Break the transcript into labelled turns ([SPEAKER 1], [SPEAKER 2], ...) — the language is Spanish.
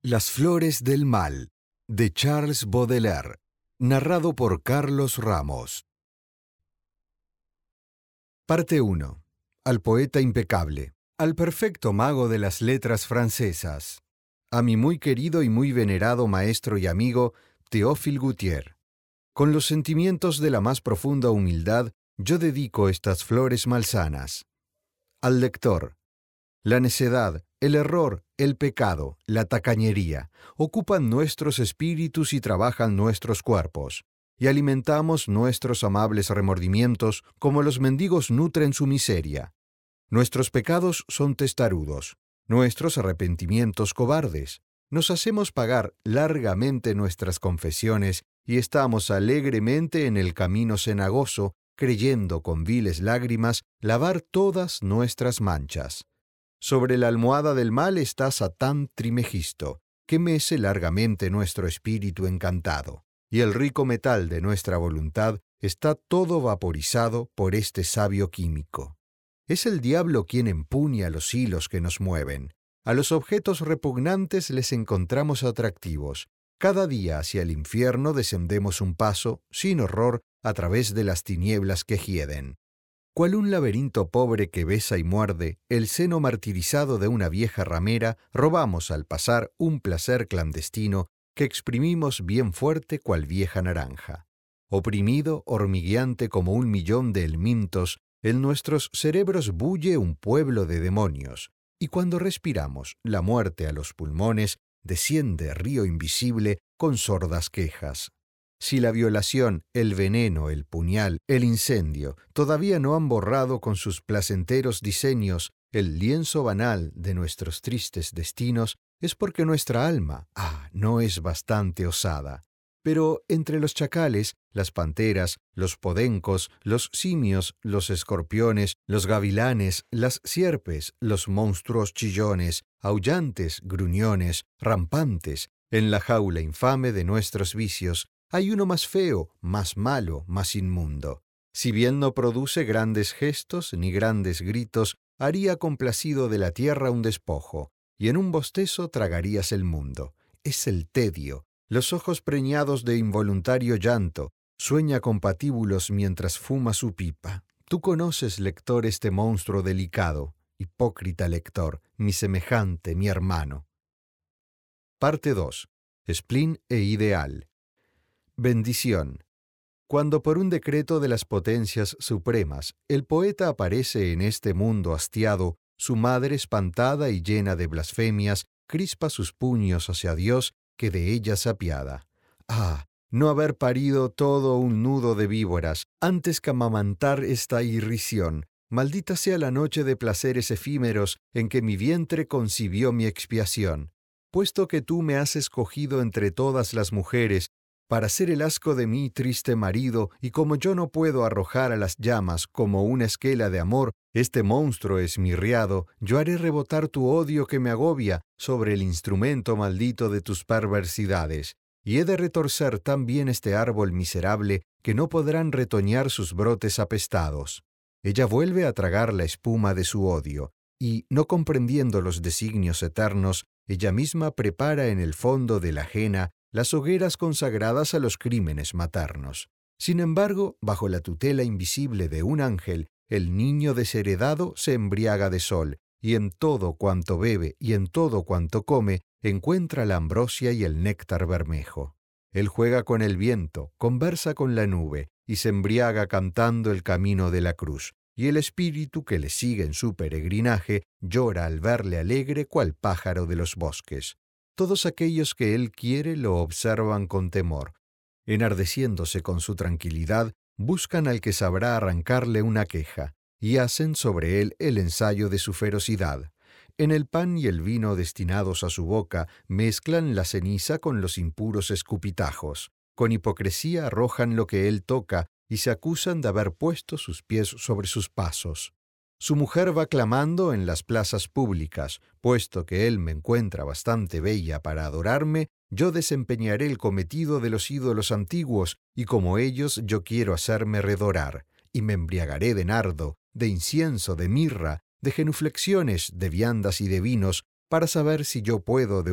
[SPEAKER 1] Las flores del mal, de Charles Baudelaire, narrado por Carlos Ramos. Parte 1. Al poeta impecable, al perfecto mago de las letras francesas, a mi muy querido y muy venerado maestro y amigo Théophile Gautier. Con los sentimientos de la más profunda humildad, yo dedico estas flores malsanas. Al lector. La necedad, el error, el pecado, la tacañería, ocupan nuestros espíritus y trabajan nuestros cuerpos, y alimentamos nuestros amables remordimientos como los mendigos nutren su miseria. Nuestros pecados son testarudos, nuestros arrepentimientos cobardes. Nos hacemos pagar largamente nuestras confesiones y estamos alegremente en el camino cenagoso, creyendo con viles lágrimas lavar todas nuestras manchas. Sobre la almohada del mal está Satán Trimegisto, que mece largamente nuestro espíritu encantado, y el rico metal de nuestra voluntad está todo vaporizado por este sabio químico. Es el diablo quien empuña los hilos que nos mueven. A los objetos repugnantes les encontramos atractivos. Cada día hacia el infierno descendemos un paso, sin horror, a través de las tinieblas que hieden. Cual un laberinto pobre que besa y muerde, el seno martirizado de una vieja ramera, robamos al pasar un placer clandestino que exprimimos bien fuerte cual vieja naranja. Oprimido, hormigueante como 1.000.000 de helmintos, en nuestros cerebros bulle un pueblo de demonios, y cuando respiramos la muerte a los pulmones, desciende río invisible con sordas quejas. Si la violación, el veneno, el puñal, el incendio todavía no han borrado con sus placenteros diseños el lienzo banal de nuestros tristes destinos, es porque nuestra alma, no es bastante osada. Pero entre los chacales, las panteras, los podencos, los simios, los escorpiones, los gavilanes, las sierpes, los monstruos chillones, aullantes, gruñones, rampantes, en la jaula infame de nuestros vicios, hay uno más feo, más malo, más inmundo. Si bien no produce grandes gestos ni grandes gritos, haría complacido de la tierra un despojo, y en un bostezo tragarías el mundo. Es el tedio, los ojos preñados de involuntario llanto, sueña con patíbulos mientras fuma su pipa. Tú conoces, lector, este monstruo delicado, hipócrita lector, mi semejante, mi hermano. Parte 2. Spleen e ideal. Bendición. Cuando por un decreto de las potencias supremas el poeta aparece en este mundo hastiado, su madre espantada y llena de blasfemias crispa sus puños hacia Dios que de ella se apiada. No haber parido todo un nudo de víboras antes que amamantar esta irrisión. Maldita sea la noche de placeres efímeros en que mi vientre concibió mi expiación. Puesto que tú me has escogido entre todas las mujeres, para ser el asco de mi triste marido, y como yo no puedo arrojar a las llamas como una esquela de amor, este monstruo esmirriado, yo haré rebotar tu odio que me agobia sobre el instrumento maldito de tus perversidades, y he de retorcer tan bien este árbol miserable que no podrán retoñar sus brotes apestados. Ella vuelve a tragar la espuma de su odio, y, no comprendiendo los designios eternos, ella misma prepara en el fondo de la ajena las hogueras consagradas a los crímenes maternos. Sin embargo, bajo la tutela invisible de un ángel, el niño desheredado se embriaga de sol, y en todo cuanto bebe y en todo cuanto come, encuentra la ambrosia y el néctar bermejo. Él juega con el viento, conversa con la nube, y se embriaga cantando el camino de la cruz, y el espíritu que le sigue en su peregrinaje llora al verle alegre cual pájaro de los bosques. Todos aquellos que él quiere lo observan con temor. Enardeciéndose con su tranquilidad, buscan al que sabrá arrancarle una queja, y hacen sobre él el ensayo de su ferocidad. En el pan y el vino destinados a su boca mezclan la ceniza con los impuros escupitajos. Con hipocresía arrojan lo que él toca y se acusan de haber puesto sus pies sobre sus pasos. Su mujer va clamando en las plazas públicas, puesto que él me encuentra bastante bella para adorarme, yo desempeñaré el cometido de los ídolos antiguos, y como ellos yo quiero hacerme redorar, y me embriagaré de nardo, de incienso, de mirra, de genuflexiones, de viandas y de vinos, para saber si yo puedo de